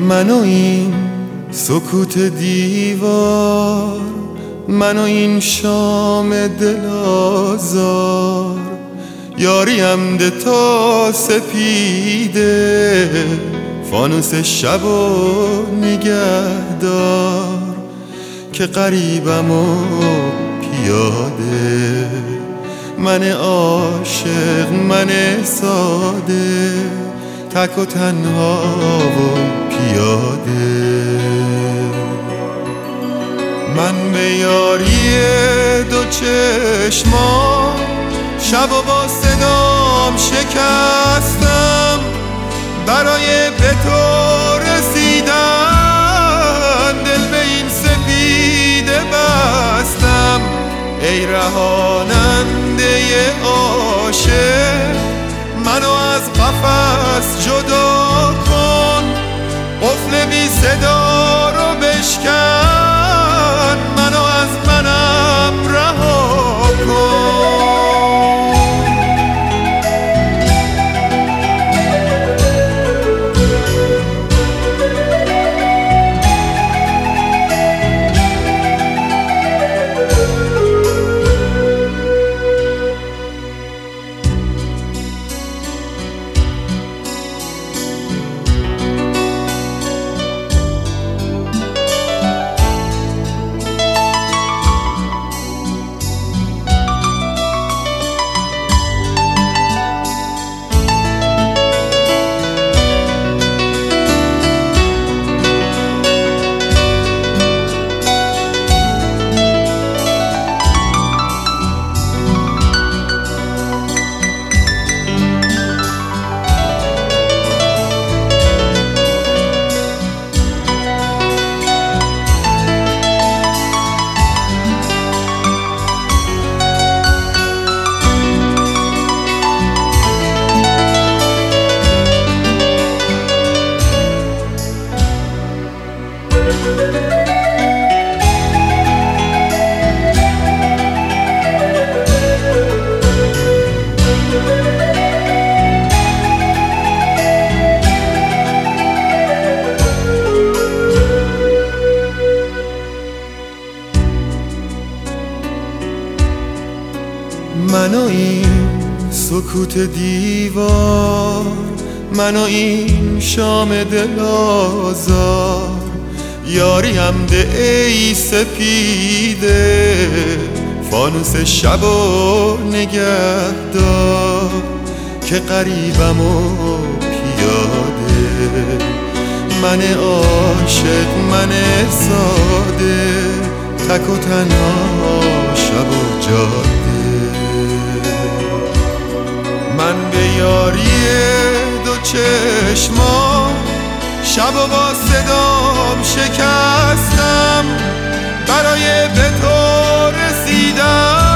من و این سکوت دیوار، من و این شام دل آزار، یاریم ده تا سپیده، فانوس شب و نگهدار، که غریبم و پیاده، من عاشق من ساده، تک و تنها و پیاده. من به یاری دو چشما شب و با صدام شکستم، برای به تو رسیدن دل به این سپیده بستم. ای رهاننده عاشق، منو از قفس جدا کن، قفل بی صدا رو بشکن، منو از منم رها کن. من و این سکوت دیوار، من و این شام دل آزار، یاریم ده ای سپیده، فانوس شب و نگهدار، که غریبم و پیاده، من عاشق من ساده، تک و تنها شب و جاده. من به یاری دو چشما شب و با صدام شکستم، برای به تو رسیدم